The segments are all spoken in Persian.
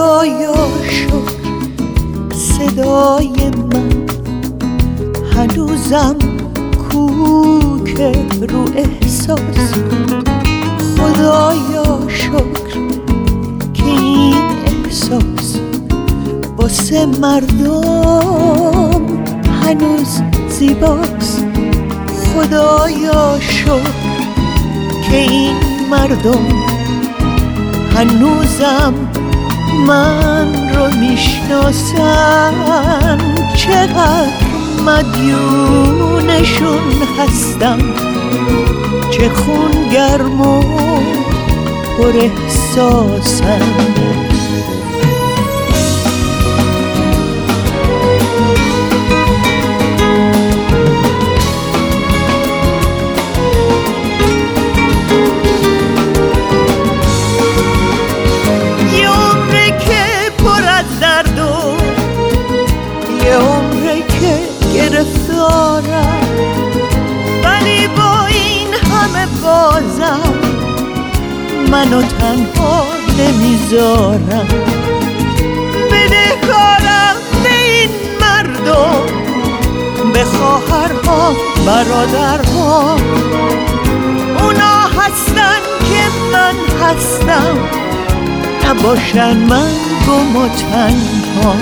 خدایا شکر صدای من هنوزم کوکه رو احساس. خدایا شکر که این احساس واسه مردم هنوز زیباست. خدایا شکر که این مردم هنوزم من رو میشناسن. چقدر مدیونشون هستم، چه خون گرم و پر احساسم. گرفتارم ولی با این همه بازم منو تنها نمیذارم. بدهکارم به این مردم، به خواهرها برادرها، اونا هستن که من هستم، نباشن من گم و تنها.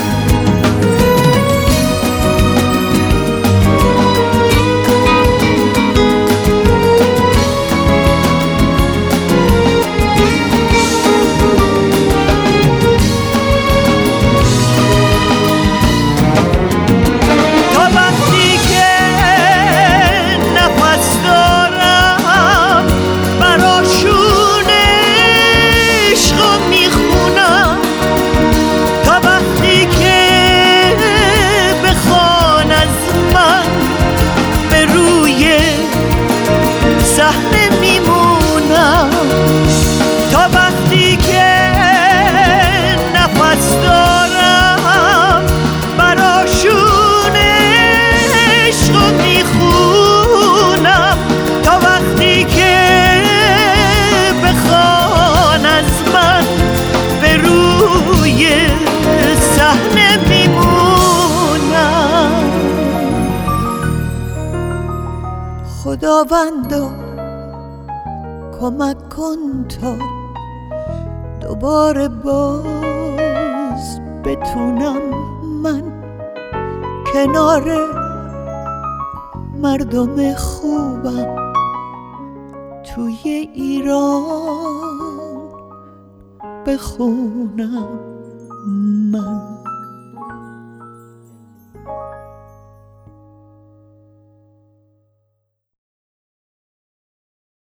صحنه میمونم تا وقتی که نفس دارم، براشون عشقو میخونم تا وقتی که بخوان از من به روی صحنه میمونم. خداوندا کمک کن تا دوباره باز بتونم من کنار مردم خوبم توی ایران بخونم من.